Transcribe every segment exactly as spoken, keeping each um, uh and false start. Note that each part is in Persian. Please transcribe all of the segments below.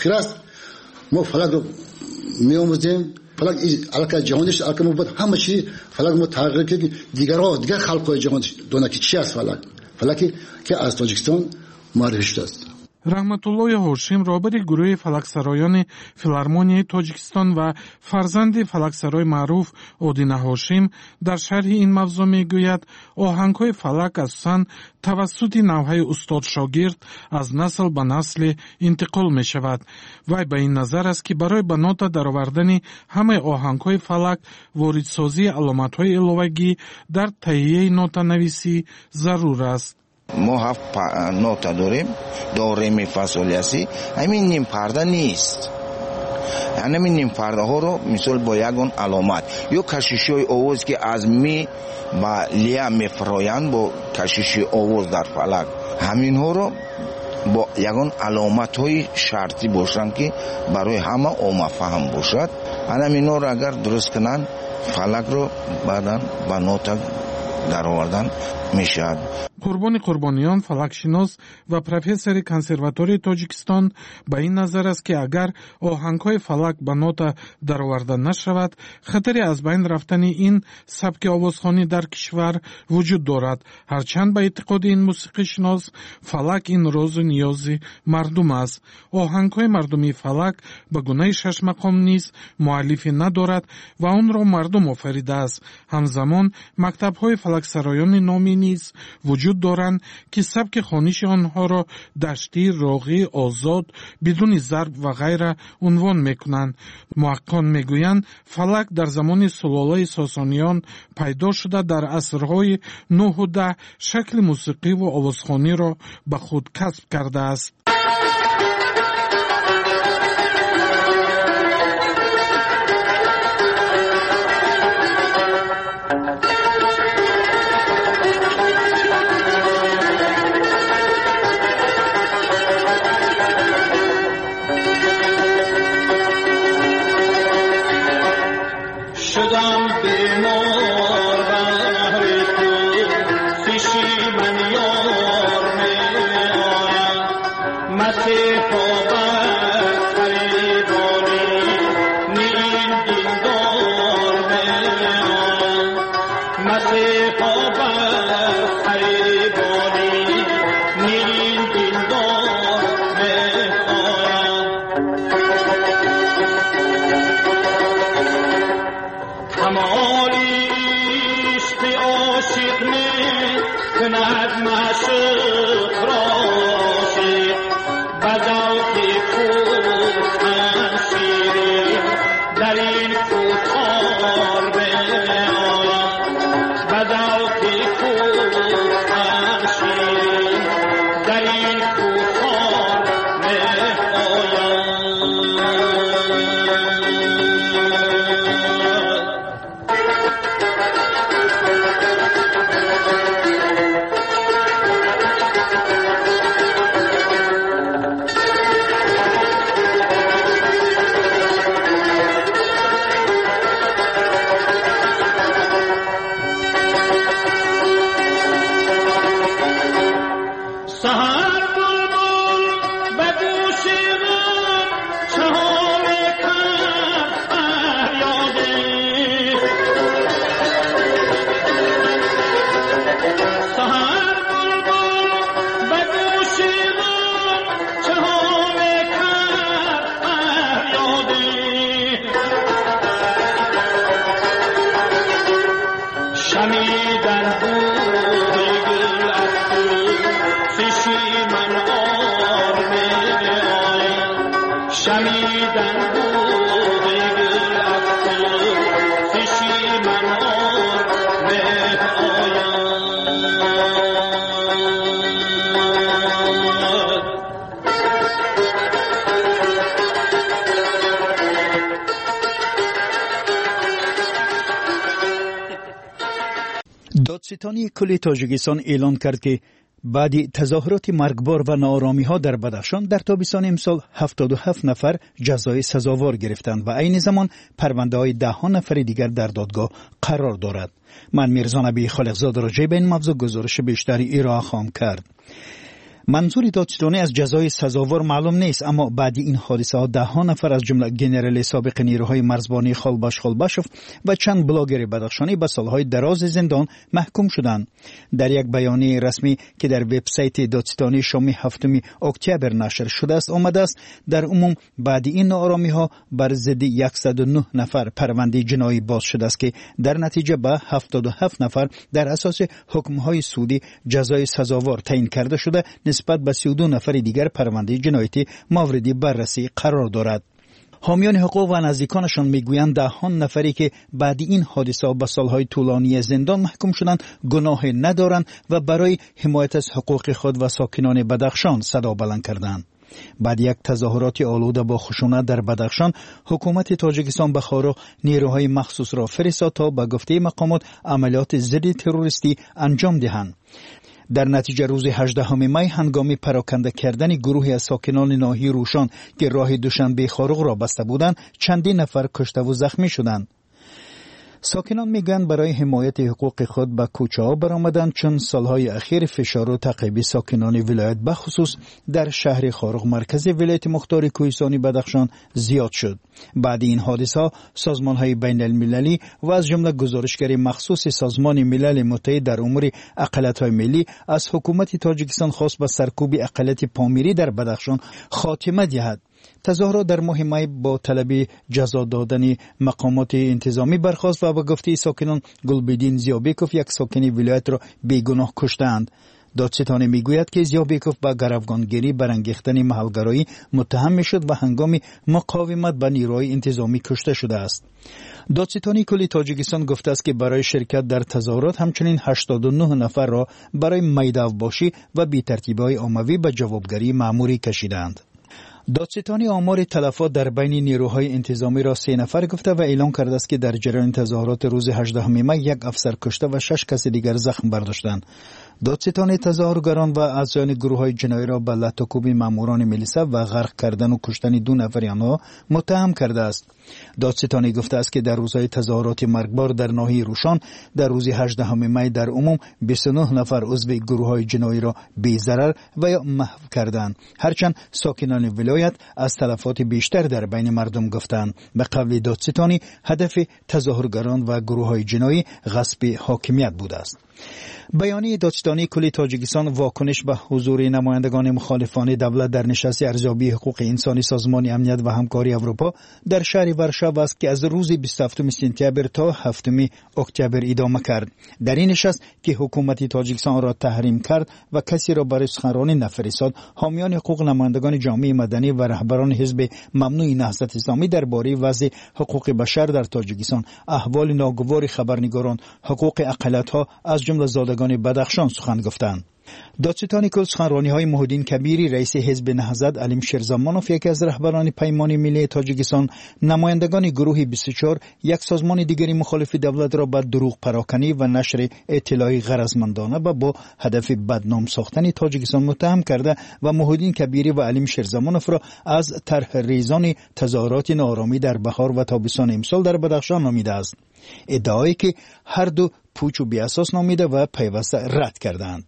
تأخیر است. ما فلک رو می‌آموزیم، فلک علاقه جهانیش علاقه ما بود همه چی فلک ما تغییر که دیگر ها دیگر خلق‌های جهان دونه که چی است فلک فلکی که از تاجیکستان معرفی شده است. раҳматуллои ҳошим роҳбари гурӯҳи фалаксароёни филармонияи тоҷикистон ва фарзанди фалаксарой маъруф одина ҳошим дар шарҳи ин мавзӯъ мегӯяд, оҳангҳои фалак асосан тавассути навҳаи устод-шогирд аз насл ба насле интиқол мешавад. вай ба ин назар аст ки барои ба нота даровардани ҳамаи оҳангҳои фалак воридсозии аломатҳои иловагӣ дар таҳияи нотанависӣ зарур аст. ما هفت نوتا داریم دو ری فا صول لا سی. همین نیم پرده نیست. همین نیم پرده ها رو مثال با یگان علامت یا کشش‌های آواز که از می با لیا میفرایند با کشش آواز در فلک، همین ها رو با یگان علامت های شرطی باشن که برای همه عامه فهم باشد. همین ها رو اگر درست کنن فلک رو بعداً با نوتا در آوردن میشد. قربانی قربانیان فلکشناس و پروفسور کنسرواتوری تاجیکستان با این نظر است که اگر آهنگ‌های فلک به نوتا درآورده نشود، خطری از بین رفتن این سبک آوازخوانی در کشور وجود دارد. هرچند به اعتقاد این موسیقی شناس فلک این راز و نیاز مردم است. آهنگ‌های مردمی فلک به گونه شش مقام نیز مؤلفی ندارد و آن را مردم آفریده است. همزمان مکتب‌های فلکسرایان نامی نیز وجود دارند که سبک خوانش آنها را دشتی، راقی، آزاد، بدون ضرب و غیره عنوان میکنند. محققان میگویند فلک در زمان سلاله ساسانیان پیدا شده در عصرهای نه و ده شکل موسیقی و آوازخوانی را به خود کسب کرده است. دادستانی کل تاجیکستان اعلان کرد که بعد تظاهرات مرگبار و ناآرامی ها در بدخشان در تابستان امسال هفتاد و هفت نفر جزای سزاوار گرفتند و عین زمان پرونده های ده ها نفر دیگر در دادگاه قرار دارد. من میرزا نبی خالقزاده راجع به این موضوع گزارش بیشتری ارائه خواهم کرد. منظور دادستانی از جزای سزاوار معلوم نیست، اما بعد این حادثه ها ده ها نفر از جمله گنرال سابق نیروهای مرزبانی خالباش خالباشوف و چند بلاگر بدخشانی به سالهای دراز زندان محکوم شدند. در یک بیانیه رسمی که در وبسایت دادستانی شامی هفتم اکتبر نشر شده است آمده است در عموم بعد این ناآرامی ها بر ضد صد و نه نفر پرونده جنایی باز شده است که در نتیجه به هفتاد و هفت نفر در اساس حکم های سودی جزای سزاوار تعیین کرده شده، نسبت به سی و دو نفر دیگر پرونده جنایتی مورد بررسی قرار دارد. حامیان حقوق و نزدیکانشان میگویند ده ها نفری که بعد این حادثه به سالهای طولانی زندان محکوم شدند گناه ندارند و برای حمایت از حقوق خود و ساکنان بدخشان صدا بلند کردند. بعد یک تظاهرات آلوده با خشونت در بدخشان، حکومت تاجیکستان به خارق نیروهای مخصوص را فرستاد تا به گفته مقامات عملیات ضد تروریستی انجام دهند. در نتیجه روز هجدهم می هنگام پراکنده کردن گروهی از ساکنان ناحیه روشان که راه دوشنبه خارق را بسته بودند، چندین نفر کشته و زخمی شدند. ساکنان میگن برای حمایت حقوق خود به کوچه ها برآمدند، چون سالهای اخیر فشار و تعقیب ساکنان ولایت به خصوص در شهر خارق مرکز ولایت مختار کوهستانی بدخشان زیاد شد. بعد این حادثه ها سازمان های بین المللی و از جمله گزارشگر مخصوص سازمان ملل متحد در امور اقلیت های ملی از حکومت تاجیکستان خواست به سرکوب اقلیت پامیری در بدخشان خاتمه دهد. تظاهرات در ماه می با طلب جزا دادن مقامات انتظامی برخاست و به گفته ساکنان گلبدین زیابیکوف یک ساکن ولایت را بیگناه کشتند. دادستانی میگوید که زیابیکوف با گروگانگیری برانگیختن محلگرایی متهم میشد و هنگام مقاومت با نیروهای انتظامی کشته شده است. دادستانی کلی تاجیکستان گفته است که برای شرکت در تظاهرات همچنین هشتاد و نه نفر را برای میدان‌باشی و بی‌ترتیبی‌های عمومی به جوابگری مأموری کشیدند. دادستانی آمار تلفات در بین نیروهای انتظامی را سه نفر گفته و اعلام کرده است که در جریان تظاهرات روز هجدهم می یک افسر کشته و شش کس دیگر زخم برداشتند. دادستانی تظاهرگران و اعضای گروه‌های جنایی را به لطاکوب ماموران ملیسه و غرق کردن و کشتن دو نفر آنها متهم کرده است. دادستانی گفته است که در روزهای تظاهرات مرگبار در ناحیه روشان در روز هجدهم می در عموم بیست و نه نفر عضو گروه‌های جنایی را بی‌ضرر و یا محو کردند، هرچند ساکنان ولایت از تلفات بیشتر در بین مردم گفتند. به قول دادستانی هدف تظاهرگران و گروه‌های جنایی غصب حاکمیت بوده است. بیانیه دادستانی کلی تاجیکستان واکنش به حضور نمایندگان مخالفان دولت در نشست ارزیابی حقوق انسانی سازمان امنیت و همکاری اروپا در شهر ورشو است که از روز بیست و هفتم سپتامبر تا هفتم اکتبر ادامه کرد. در این نشست که حکومت تاجیکستان را تحریم کرد و کسی را برای سخنرانی نفرستاد، حامیان حقوق، نمایندگان جامعه مدنی و رهبران حزب ممنوع نهضت اسلامی درباره وضع حقوق بشر در تاجیکستان، احوال ناگوار خبرنگاران، حقوق اقلیت‌ها از جمله زادگان بدخشان سخن گفتند. دادستانی کل سخنرانی‌های محیدین کبیری، رئیس حزب نهضت، علیم شیرزمانوف، یکی از رهبران پیمان ملی تاجیکستان، نمایندگان گروه بیست و چهار، یک سازمان دیگری مخالف دولت را به دروغ پراکنی و نشر اطلاعی غرضمندانه و با هدف بدنام ساختن تاجیکستان متهم کرده و محیدین کبیری و علیم شیرزمانوف را از طرح ریزان تظاهرات ناآرامی در بهار و تابستان امسال در بدخشان نامیده است. ادعایی که هر دو پوچ و بی‌اساس نامیده و پیوسته رد کردند.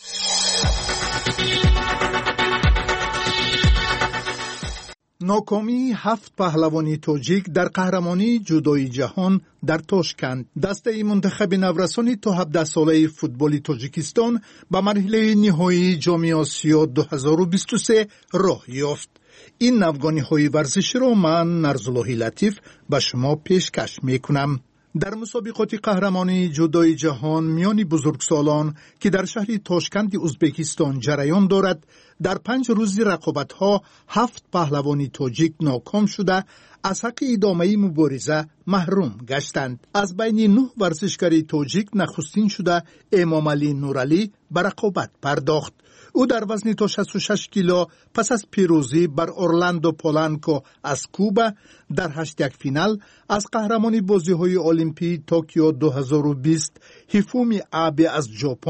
ناکامی هفت پهلوانی تاجیک در قهرمانی جودوی جهان در تاشکند. دسته منتخب نورسان تا هفده ساله فوتبال تاجیکستان به مرحله نهایی جام آسیا دو هزار و بیست و سه راه یافت. این نوگانی‌های ورزشی را من نرزاللهی لطیف به شما پیشکش میکنم. در مسابقات قهرمانی جودوی جهان میان بزرگسالان که در شهر تاشکند ازبکستان جریان دارد، در پنج روز رقابت‌ها هفت پهلوانی تاجیک ناکام شده از حق ادامه مبارزه محروم گشتند. از بین نه ورزشکار تاجیک نخستین شده امامعلی نورعلی به رقابت پرداخت. او در وزن تا شصت و شش کیلو پس از پیروزی بر اورلاندو پولانکو از کوبا در هشت یک فینال از قهرمانی بازی‌های المپیک توکیو دو هزار و بیست هیفومی آبه از ژاپن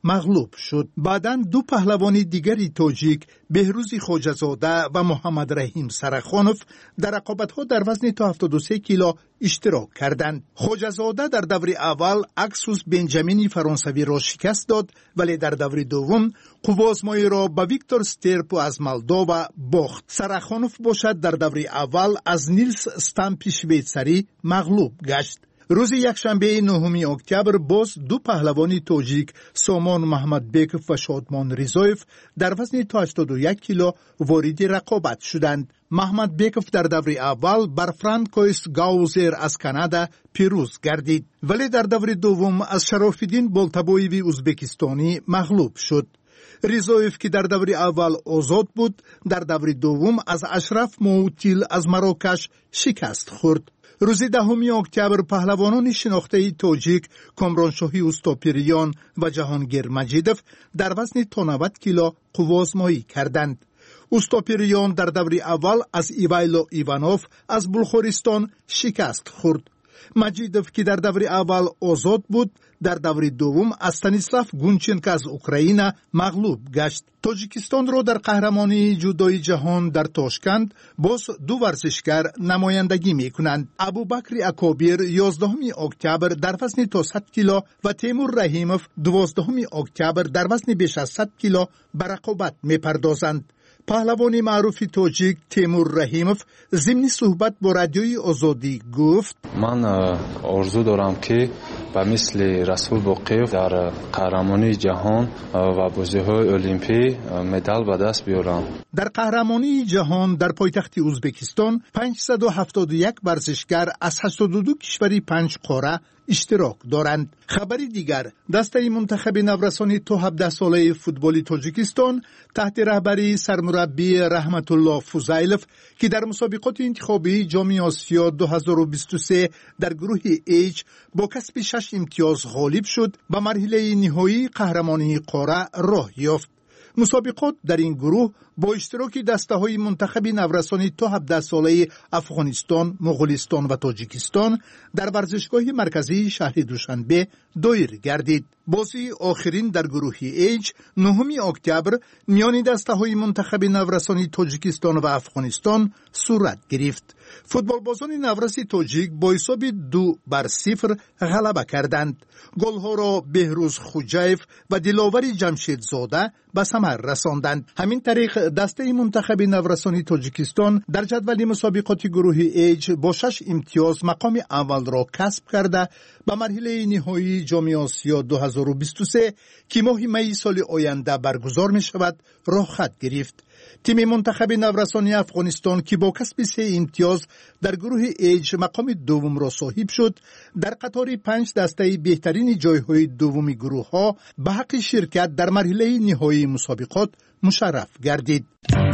مغلوب شد. بعداً دو پهلوان دیگری تاجیک بهروز خواجه‌زاده و محمد رحیم سرخانوف در رقابت‌ها در وزن تا هفتاد و سه کیلو اشتراک کردند. خواجه‌زاده در دور اول اکسوس بنجامین فرانسوی را شکست داد، ولی در دور دوم قوازمایی را به ویکتور سترپو از مولداوا باخت. سرخانوف باشد در دور اول از نیلس استامپ شویتساری مغلوب گشت. روز یکشنبه نهم اکتبر باز دو پهلوان تاجیک سامان محمد بیکوف و شادمان رضایف در وزن تا هشتاد و یک کیلو وارد رقابت شدند. محمد بیکوف در دور اول بر فرانکویس گاوزر از کانادا پیروز گردید، ولی در دور دوم از شرافالدین بالتبایوی ازبکستانی مغلوب شد. رضایف که در دور اول آزاد بود، در دور دوم از اشرف موتیل از مراکش شکست خورد. روز دهم اکتبر پهلوانان شناخته تاجیک کامرانشاهی اوستاپیریان و جهانگیر مجیدوف در وزن تا نود کیلو قوازمایی کردند. اوستاپیریان در دور اول از ایوایلو ایوانوف از بلغارستان شکست خورد. مجیدوف که در دور اول آزاد بود، در دور دوم از استانیسلاف گونچنکو از اوکراین مغلوب گشت. تاجیکستان را در قهرمانی جودوی جهان در تاشکند باز دو ورزشگر نمایندگی می کنند. ابوبکر اکابیر یازدهم اکتبر در وزن تا صد کیلو و تیمور رحیموف دوازدهم اکتبر در وزن بیش از صد کیلو به رقابت می پردازند. پهلوان معروف تاجیک تیمور رحیموف ضمن صحبت با رادیوی آزادی گفت: من آرزو دارم که به مثل رسول باقیف در قهرمانی جهان و بازی‌های المپیک مدال به دست بیارم. در قهرمانی جهان در پایتخت ازبکستان پانصد و هفتاد و یک ورزشگر از هشتاد و دو کشوری پنج قاره اشتراک دارند. خبری دیگر، دسته منتخب نورسان تا هفده ساله فوتبال تاجیکستان تحت رهبری سرمربی رحمت الله فوزایلوف که در مسابقات انتخابی جام آسیا دو هزار و بیست و سه در گروه ایچ با کسب شش امتیاز غالب شد، به مرحله نهایی قهرمانی قاره راه یافت. مسابقات در این گروه با اشتراک دسته های منتخب نورسان تا هفده ساله افغانستان، مغولستان و تاجیکستان در ورزشگاه مرکزی شهر دوشنبه دایر گردید. بازی آخرین در گروه ایچ نهم اکتبر میان دسته های منتخب نورسان تاجیکستان و افغانستان صورت گرفت. فوتبالبازان نورس تاجیک با حساب دو بر صفر غلبه کردند. گلها را بهروز خوجایف و دلاور جمشیدزاده به ثمر رساندند. همین طریق دسته منتخب نورسان تاجیکستان در جدول مسابقات گروه ایچ با شش امتیاز مقام اول را کسب کرده به مرحله نهایی جام آسیا دو هزار و بیست و سه که ماه می سال آینده برگزار می شود راه خط گرفت. تیم منتخب نورسان افغانستان که با کسب سه امتیاز در گروه ایچ مقام دوم را صاحب شد، در قطار پنج دسته بهترین جایهای دومی گروه ها به حق شرکت در مرحله نهایی مسابقات مشرف گردید.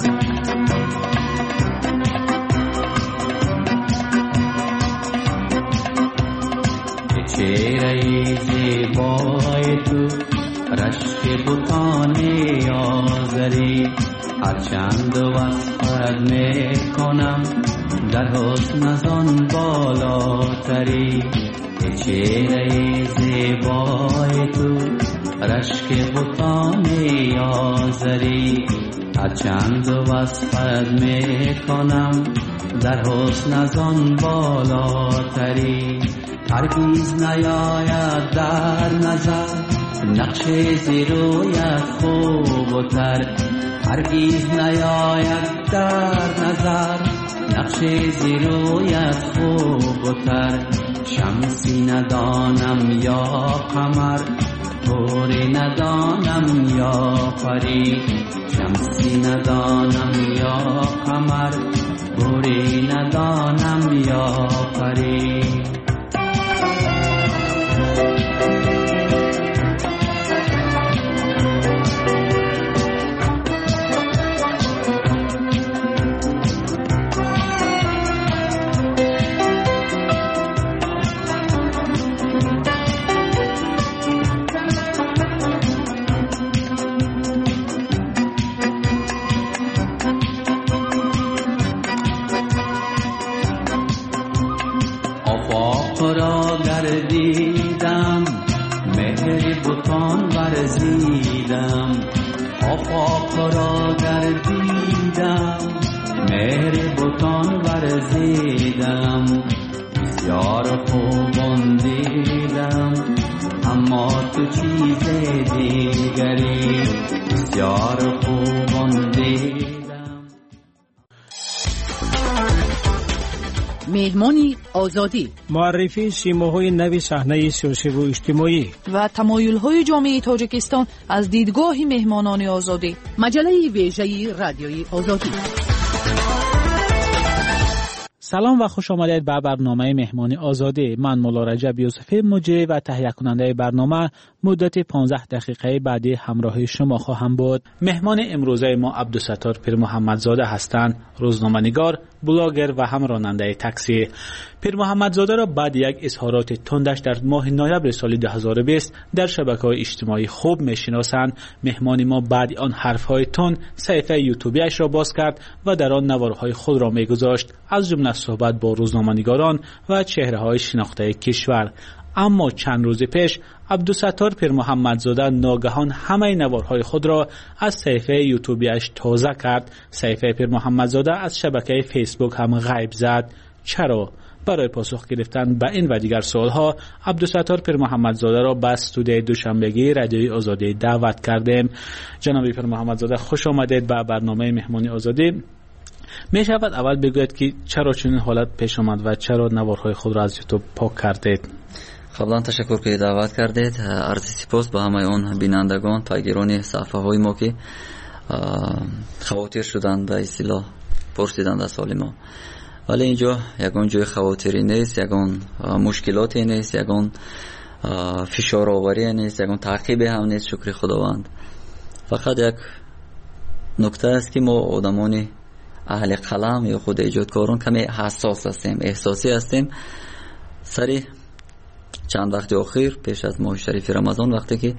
چهره زیبای تو رشک بوتان آزری، هرچند وصفت میکنم در حسن از آن بالاتری. چهره زیبای تو رشک بوتان آزری، هرچند وصفت میکنم در حسن از آن بالاتری. هرگز نیاید در نظر نقش زیرویت خوب و تر، هرگز نیاید در نظر نقش زیرویت خوب و تر. شمسی ندانم یا قمر، طوری ندانم یا پری. شمسی ندانم یا قمر، طوری ندانم یا پری. آفاق را گردیدم، مهر بتان بر ورزیدم آفاق را گردیدم مهر بتان ورزیدم بسیار خوبان دیدم اما تو چیز دیگری بسیار خوبان دیدم. مهمانی آزادی، معرفی سیماهای نوی صحنه سیاسی و اجتماعی و تمایل‌های جامعه تاجیکستان از دیدگاه مهمانان آزادی. مجله ویژه رادیوی آزادی. سلام و خوش آمدید به برنامه مهمانی آزادی. من مولا رجب یوسفی مجری و تهیه کننده برنامه مدت پانزده دقیقه بعدی همراه شما خواهم بود. مهمان امروزه ما عبدالستار پیر محمدزاده هستند، روزنامه‌نگار، بلاگر و هم راننده تاکسی. پیر محمدزاده را بعد یک اظهارات تندش در ماه نوامبر سال دو هزار و بیست در شبکه‌های اجتماعی خوب می‌شناسند. مهمان ما بعد آن حرف‌های تند صفحه یوتیوبیش را باز کرد و در آن نوارهای خود را می‌گذاشت، از جمله صحبت با روزنامه‌نگاران و چهره‌های شناخته کشور. اما چند روز پیش عبدالستار پیر محمدزاده ناگهان همه نوارهای خود را از صفحه یوتیوبیش تازه کرد. صفحه پیر محمدزاده از شبکه فیسبوک هم غیب زد. چرا؟ برای پاسخ گرفتن به این و دیگر سوالها عبدالستار پیر محمدزاده را به استودیوی دوشنبگی رادیوی آزادی دعوت کردیم. جناب پیر محمدزاده خوش آمدید به برنامه مهمانی آزادی. می شود اول بگوید که چرا چنین حالت پیش آمد و چرا نوارهای خود را از یوتیوب پاک کردید؟ قبلا تشکر که دعوت کردید. عرض سپاس به همه اون بینندگان، پیگیران صفحه های ما که خواطر شدن به اصطلاح پرسیدند از سال ما. ولی اینجا یگان جای خواطری نیست، یگان مشکلاتی نیست، یگان فشار آوری نیست، یگان تعقیب هم نیست. شکر خداوند. فقط یک نکته است که ما آدمان اهل قلم یا خود ایجادکاران کمی حساس هستیم، احساسی هستیم. سری چند وقت اخیر پیش از ماه شریف رمضان وقتی که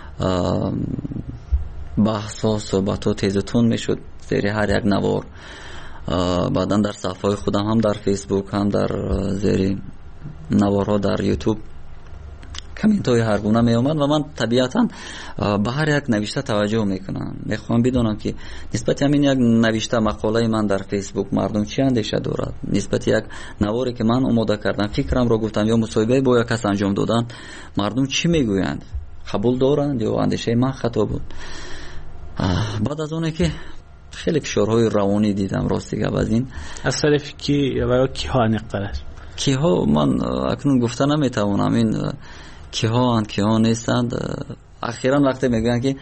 بحث و صحبت و تیز و تند میشد زیر هر یک نوار، بعدا در صفحه خودم هم در فیسبوک هم در زیر نوارها در یوتیوب کامنت های هر گونه می اومد و من طبیعتا به هر یک نوشته توجه میکنم. میخوام بدونم که نسبت همین یک نوشته مقاله من در فیسبوک مردم چی اندیشه دارد، نسبت یک نواری که من آماده کردم فکرم رو گفتم یا مصاحبه با یک کس انجام دادن مردم چی میگویند، قبول دارند یا اندیشه من خطا بود. بعد از اونه که خیلی فشارهای روانی دیدم راستی گپ از این از طرف کی و کی ها نقدر کی ها من اکنون گفته نمیتوانم این کی ها اند کی ها نیستند. اخیرا وقتی میگن که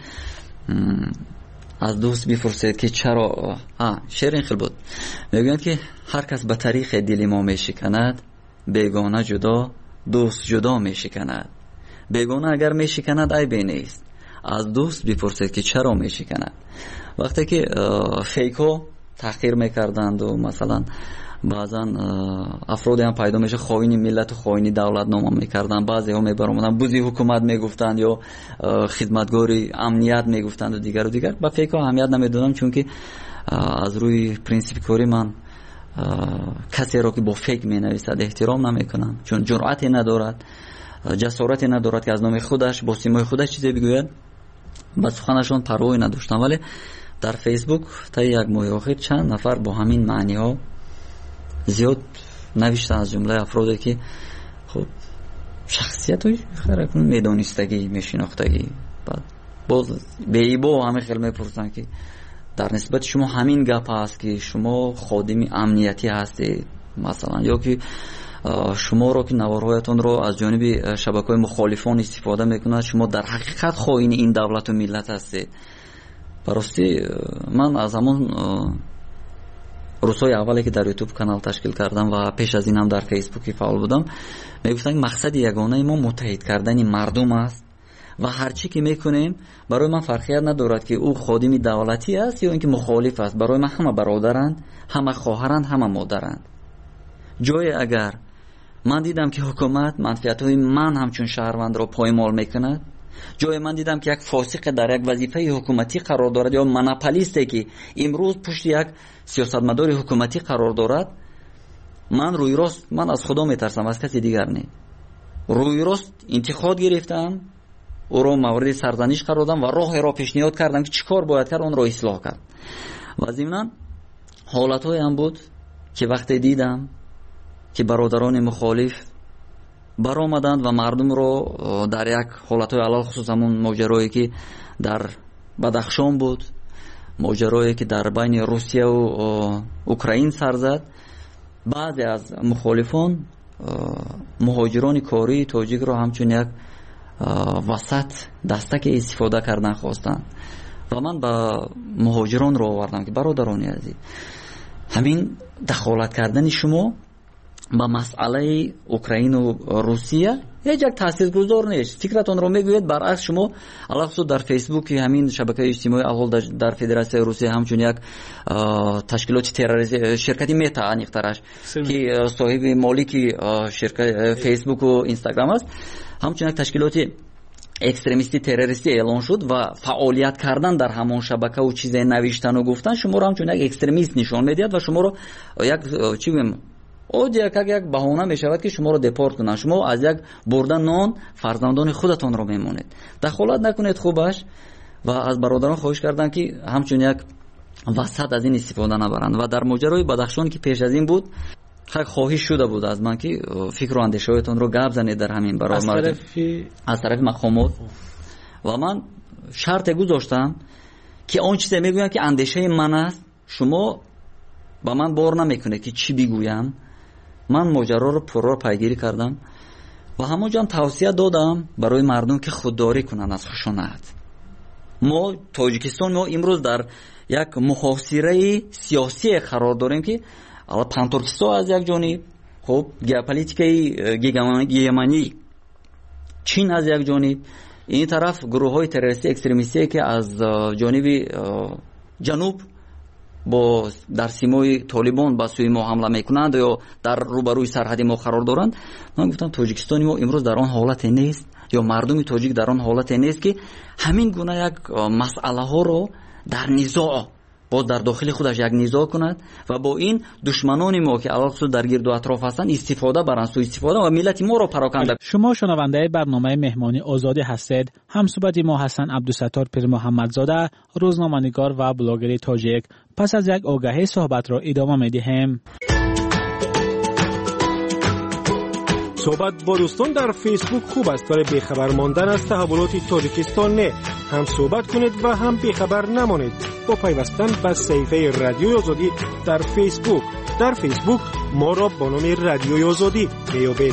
از دوست بپرسید که چرا ها شعر این خیلی بود، میگن که هر کس به طریق دل ما میشکند، بیگانه جدا دوست جدا میشکند. بیگانه اگر میشکند عیبی نیست، از دوست بپرسید که چرا میشکند. وقتی که فیکو تحقیر میکردند و مثلا بعضا افرادی هم پیدا میشه خائن ملت و خائن دولت نام میکردن، بعضی ها میبرامدن بوزی حکومت میگفتند یا خدمتگاری امنیت میگفتند و دیگر و دیگر. با فیکو اهمیت نمیدونم چون که از روی پرینسیپ کاری من کسی را که با فیک مینویسد احترام نمیکنم، چون جرأتی ندارد، جسارتی ندارد که از نام خودش با سیمای خودش چیزی بگوید. با سخنشون پروایی نداشتم. ولی در فیسبوک تا یک ماه اخیر چند نفر با همین معنی ها زیاد نوشتن، از جمله افرادی که خب شخصیت های خیلی میدانستگی میشناختگی، بعد باز به ایبا همه خیلی میپرسن که در نسبت شما همین گپ هست که شما خادم امنیتی هستید مثلا، یا که شما رو که نوارهایتون رو از جانب شبکه‌های مخالفان استفاده میکنند، شما در حقیقت خائن این دولت و ملت هستید. براستی من از همون روزهای اولی که در یوتیوب کانال تشکیل کردم و پیش از این هم در فیسبوک فعال بودم میگفتن مقصد یگانه ما متحد کردن مردم است و هر چی که میکنیم برای من فرقیت ندارد که او خادم دولتی است یا اینکه مخالف است. برای من همه برادرند، همه خواهرند، همه مادرند. جای اگر من دیدم که حکومت منفعت‌های من همچون شهروند را پایمال میکند، جای من دیدم که یک فاسق در یک وظیفه حکومتی قرار دارد یا مناپولیستی که امروز پشت یک سیاستمدار حکومتی قرار دارد، من روی راست من از خدا میترسم، از کسی دیگر نه. روی راست انتقاد گرفتم او را مورد سرزنش قرار دادم و راه را پیشنهاد کردم که چیکار باید کرد اون را اصلاح کرد. و ضمن حالت‌های هم بود که وقتی دیدم که برادران مخالف برآمدند و مردم رو در یک حالت‌های علل خصوص همون ماجرایی که در بدخشان بود، ماجرایی که در بین روسیه و اوکراین سر زد، بعضی از مخالفان مهاجران کاری تاجیک را همچون یک وسط دستک استفاده کردن خواستند و من با مهاجران رو آوردم که برادران عزیز، همین دخالت کردن شما با مسئله اوکراین و روسیه هیچ یک تاثیرگذار نیست. فکرتون رو میگوید برعکس شما علاوه در فیسبوک همین شبکه اجتماعی اول در فدراسیون روسیه همچون یک تشکیلات تروریستی شرکتی متا انیخترش که صاحب مالکی شرکت فیسبوک و اینستاگرام است، همچون یک تشکیلات اکستریمیستی تروریستی اعلان شد و فعالیت کردن در همون شبکه و چیزای نوشتن و گفتن شما رو همچون یک اکستریمیست نشان میدید و شما رو یک چی بگم او یک یک بهانه میشود که شما رو دپورت کنن، شما از یک بردن نان فرزندان خودتون رو میمونید. دخالت نکنید خوبش و از برادران خواهش کردن که همچون یک وسط از این استفاده نبرند. و در ماجرای بدخشان که پیش از این بود خواهش شده بود از من که فکر و اندیشه‌هایتون رو گپ زنید در همین برای مردم از طرف مقامات و من شرط گذاشتم که اون چیزی میگویم که اندیشه من است شما با من بار نمیکنه که چی بگویم. من ماجرا رو پرور پیگیری کردم و همونجا توصیه دادم برای مردم که خودداری کنن از خشونت. ما تاجیکستان ما امروز در یک محاصره سیاسی قرار داریم که اول پانتورکیستان از یک جانب، خب ژئوپلیتیکای گیگمانی چین از یک جانب، این طرف گروه های تروریستی اکستریمیستی که از جانب جنوب با در سیمای طالبان با سوی ما حمله میکنند یا در روبروی سرحد ما قرار دارند. من گفتم تاجیکستانی ما امروز در آن حالت نیست یا مردم تاجیک در آن حالت نیست که همین گونه یک مسئله ها رو در نزاع باز در داخل خودش یک نزاع کند و با این دشمنان ما که علاوه در گرد و اطراف هستند استفاده برند، سوء استفاده و ملت ما رو پراکنده. شما شنونده برنامه مهمانی آزادی هستید. همصحبت ما حسن عبدالستار پیر محمدزاده، روزنامه‌نگار و بلاگر تاجیک. پس از یک آگهی صحبت را ادامه می‌دهیم. صحبت با دوستان در فیسبوک خوب است ولی بیخبر ماندن از تحولات تاجیکستان نه. هم صحبت کنید و هم بیخبر نمانید با پیوستن به صفحه رادیوی آزادی در فیسبوک. در فیسبوک ما را با نام رادیوی آزادی میابید.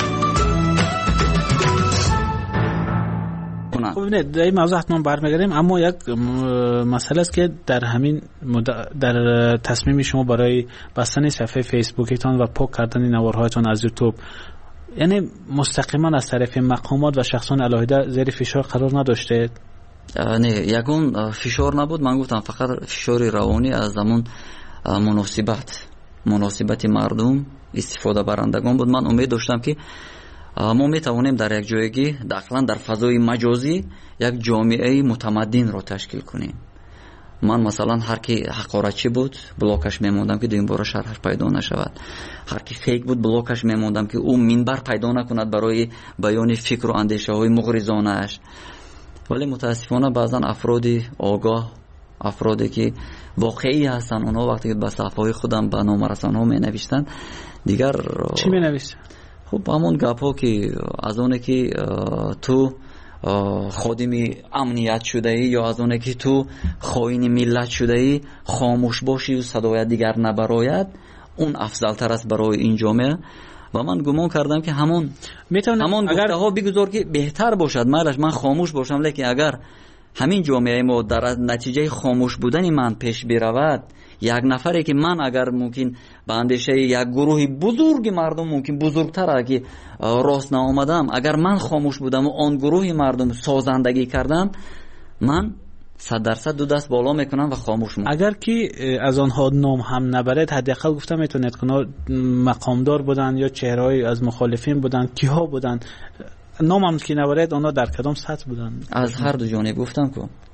خب ببینید در این موضوع حتما برمیگردیم، اما یک مسئله است که در همین در تصمیم شما برای بستن صفحه فیسبوکتان و پاک کردن نوارهایتان از یوتیوب، یعنی مستقیما از طرف مقامات و شخصان علاهده زیر فشار قرار نداشته؟ نه، یگون فشار نبود. من گفتم فقط فشار روانی از همون مناسبت مناسبت مردم استفاده برندگان بود. من امید داشتم که ما میتوانیم در یک جایگی داخلا در فضای مجازی یک جامعه متمدن را تشکیل کنیم. من مثلا هر کی حقارتچی بود بلاکش میموندم که دویم بار شرحش پیدا نشود، هر کی فیک بود بلاکش میموندم که او منبر پیدا نکند برای بیان فکر و اندیشه های مغرضانه اش. ولی متاسفانه بعضا افرادی آگاه، افرادی که واقعی هستن، اونها وقتی که به صفحه خودم به نام رسانه‌ها می نوشتن دیگر چی می نوشتن؟ خب همون گپ ها که از اونه که تو خادمی امنیت شده ای یا از اونه که تو خائن ملت شده ای خاموش باشی و صدای دیگر نبراید، اون افضل تر است برای این جامعه. و من گمان کردم که همون همون گفته ها بگذار که بهتر باشد، مالش من خاموش باشم، لیکن اگر همین جامعه ما در نتیجه خاموش بودن من پیش برود، یک نفری که من اگر ممکن به اندیشه یک گروه بزرگ مردم ممکن بزرگتر که راست نآمدم، اگر من خاموش بودم و آن گروه مردم سازندگی کردم، من صد درصد دو دست بالا میکنم و خاموش میکنم. اگر که از آنها نام هم نبرد، حداقل گفتم میتونید که مقامدار بودن یا چهره‌ای از مخالفین بودن، کیها بودن، نام هم که نبرد، آنها در کدام سطح بودن؟ از هر دو جانب گفتم که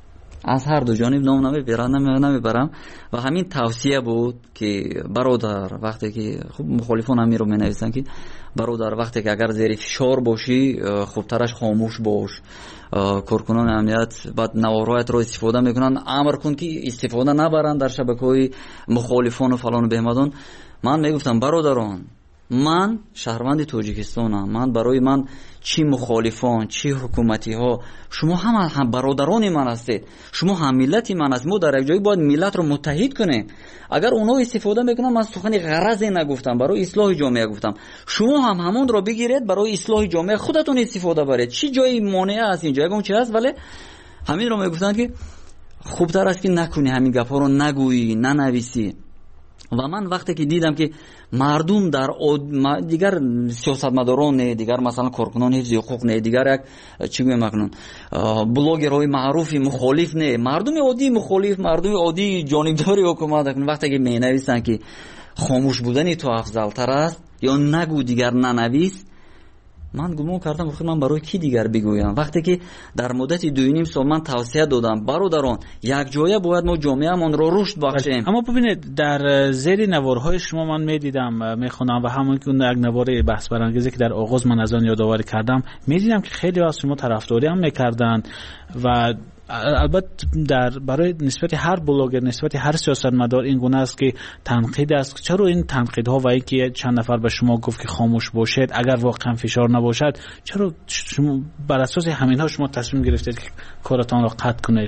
از هر دو جانب نام نمیبرم نمیبرم و همین توصیه بود که برادر وقتی که خب مخالفان همین رو مینویسن که برادر وقتی که اگر زیر فشار باشی خوبترش خاموش باش. کارکنان امنیت بعد نوارایت رو استفاده میکنن، امر کن که استفاده نبرن در شبکه‌های مخالفان و فلان و بهمدان. من میگفتم برادران من شهروند تاجیکستانم، من برای من چی مخالفان چی حکومتی ها شما هم, هم برادران من هستید، شما هم ملتی من هستید. ما در یک جایی باید ملت رو متحد کنیم. اگر اونا استفاده میکنن، من سخنی غرضی نگفتم، برای اصلاح جامعه گفتم، شما هم همون رو بگیرید برای اصلاح جامعه خودتون استفاده برید. چی جایی مانع است اینجا اون چی هست؟ ولی همین رو میگفتن که خوبتر است که نکنی همین گپا رو نگویی ننویسی. و من وقتی که دیدم که مردم در دیگر سیاستمداران نه، دیگر مثلا کارکنان حفظ حقوق نه، دیگر یک چی میگم بلاگرهای معروف مخالف نه، مردم عادی مخالف، مردم عادی جانبدار حکومت، وقتی که مینویسن که خاموش بودن تو افضل تر است یا نگو دیگر ننویس، من گمان کردم خود من برای کی دیگر بگویم؟ وقتی که در مدت دو نیم سال من توصیه دادم برادران یک جایه باید ما جامعه‌مان رو رشد بخشیم. اما ببینید در زیر نوارهای شما من میدیدم میخونم و همون که اون یک نوار بحث برانگیزی که در آغاز من از آن یادآوری کردم میدیدم که خیلی از شما طرفداری هم میکردن و البته در برای نسبت هر بلاگر نسبت هر سیاستمدار این گونه است که تنقید است. چرا این تنقیدها و اینکه چند نفر به شما گفت که خاموش باشید اگر واقعا فشار نباشد، چرا شما بر اساس همینها شما تصمیم گرفتید که کارتان را قطع کنید؟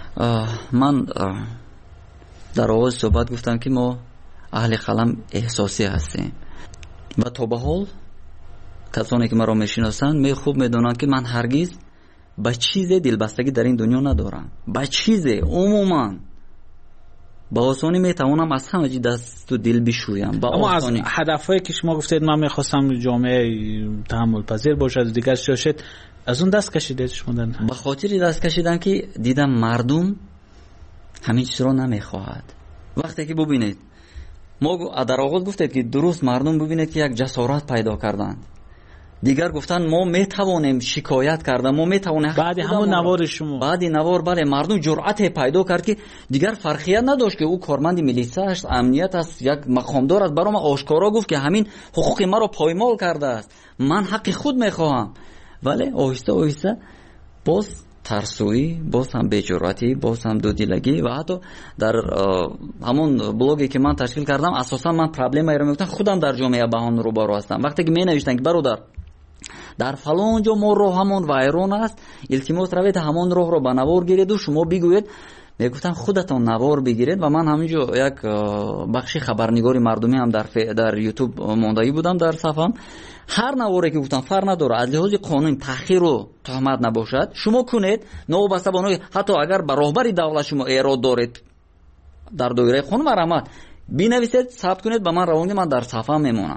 من در آغاز صحبت گفتم که ما اهل قلم احساسی هستیم و تا به حال کسانی که مرا میشناسند می خوب میدونند که من هرگز با چیز دلبستگی در این دنیا ندارم. با چیز عموما با آسانی میتوانم از همه چی دست و دل بشویم. اما از هدفهایی که شما گفتید من میخواستم جامعه تحمل پذیر باشد دیگر شاشد، از اون دست کشیدید شما؟ به خاطر دست کشیدن که دیدم مردم همین چیز رو نمیخواهد. وقتی که ببینید ما در آغاز گفتید که درست مردم ببینید که یک جسارت پیدا کردند، دیگر گفتن ما میتوانیم شکایت کردن، ما میتوانیم بعد همون نوار شما بعد نوار بله مردم جرأت پیدا کرد که دیگر فرقیت نداشت که او کارمند ملیسه است، امنیت است، یک مقامدار است، برام آشکارا گفت که همین حقوق ما رو پایمال کرده است، من حق خود میخواهم. ولی آهسته آهسته باز ترسویی، باز هم بی‌جرأتی، باز هم دودیلگی و حتی در همون بلاگی که من تشکیل کردم اساسا من پرابلمی رو میگفتم خودم در جامعه با آن روبرو هستم. وقتی که می نوشتن که برادر در فلان جا ما راه همون وایرون است، التماس روید همون راه رو به نوار گیرید و شما بگوید، میگفتن خودتون نوار بگیرید. و من همینجا یک بخشی خبرنگاری مردمی هم در در یوتیوب ماندگی بودم در صفحم، هر نواری که گفتم فرق نداره از لحاظ قانون تأخیر و تهمت نباشد شما کنید، نوبسته بانوی حتی اگر به راهبری دولت شما ایراد دارید در دایره قانون مرامت بنویسید ثبت کنید به من روانید، من در صفحه میمونم.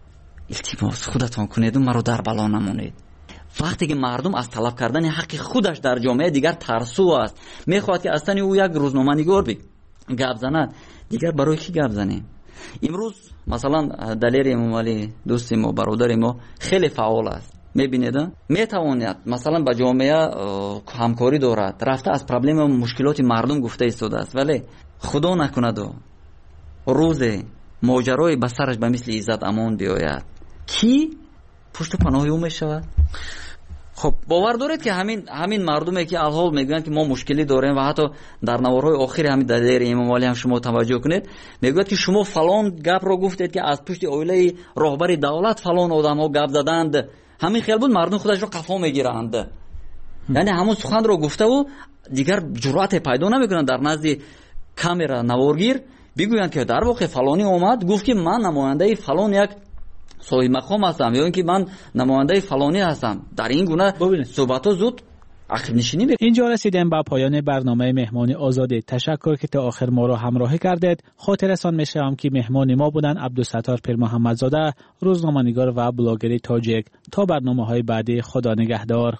التماس خودتون کنید و مرا در بلا نمونید. وقتی که مردم از طلب کردن حق خودش در جامعه دیگر ترسو است، میخواد که اصلا او یک روزنامه‌نگار بی گپ زند، دیگر برای کی گپ زنیم؟ امروز مثلا دلیر امام علی دوست ما برادر ما خیلی فعال است، میبینید میتواند مثلا با جامعه همکاری دارد، رفته از پرابلم و مشکلات مردم گفته ایستاده است، ولی خدا نکند و روز ماجرای به سرش به مثل عزت امان بیاید کی پشت پناه او میشود؟ خب باور دارید که همین همین مردمی که الحال میگن که ما مشکلی داریم و حتی در نوارهای آخر همین دلیر امام علی هم شما توجه کنید میگوید که شما فلان گپ رو گفتید که از پشت اویله راهبر دولت فلان آدم‌ها گپ زدند، همین خیال بود مردم خودش رو قفا میگیرند. یعنی همون سخن رو گفته و دیگر جرأت پیدا نمیکنن در نزد کامera نوارگیر بگویند که در واقع فلانی اومد گفت که من نماینده فلان یک صاحب مقام هستم یا اینکه من نماینده فلانی هستم. در این گونه صحبت‌ها زود عقب نشینی می‌کنه. اینجا رسیدیم به پایان برنامه مهمانی آزاده. تشکر که تا آخر ما را همراهی کردید. خاطرتان می‌شوم که مهمان ما بودن عبدالستار پیر محمدزاده، روزنامه‌نگار و بلاگر تاجیک. تا برنامه‌های بعدی خدا نگهدار.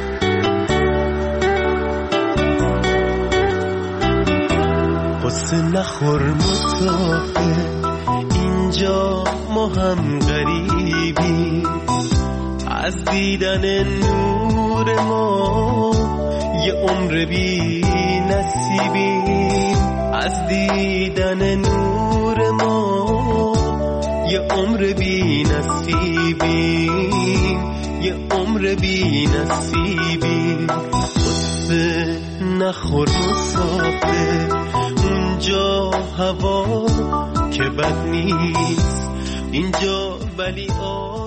حسن نخور مسافر، اینجا ما هم غریبی، از دیدن نور ما یه عمر بی نصیبیم، از دیدن نور ما یه عمر بی نصیبیم، یه عمر بی نصیبیم. قصه نخور مسافر، اونجا هوا که بد نیست، اینجا ولی آ